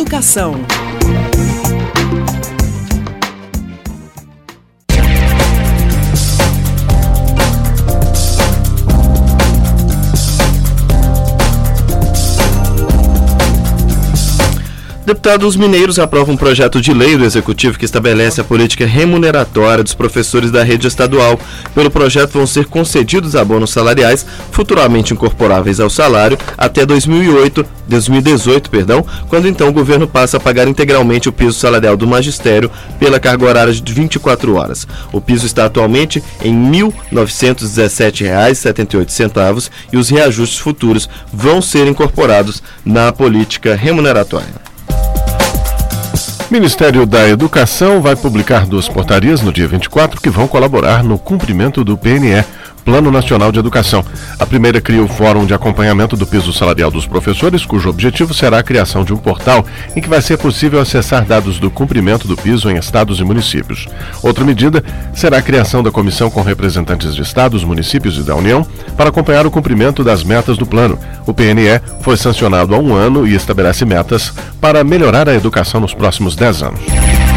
Educação. Deputados mineiros aprovam um projeto de lei do Executivo que estabelece a política remuneratória dos professores da rede estadual. Pelo projeto vão ser concedidos abonos salariais futuramente incorporáveis ao salário até 2018, quando então o governo passa a pagar integralmente o piso salarial do magistério pela carga horária de 24 horas. O piso está atualmente em R$ 1.917,78 e os reajustes futuros vão ser incorporados na política remuneratória. O Ministério da Educação vai publicar 2 portarias no dia 24 que vão colaborar no cumprimento do PNE, Plano Nacional de Educação. A primeira cria o Fórum de Acompanhamento do Piso Salarial dos Professores, cujo objetivo será a criação de um portal em que vai ser possível acessar dados do cumprimento do piso em estados e municípios. Outra medida será a criação da comissão com representantes de estados, municípios e da União para acompanhar o cumprimento das metas do plano. O PNE foi sancionado há 1 ano e estabelece metas para melhorar a educação nos próximos 10 anos.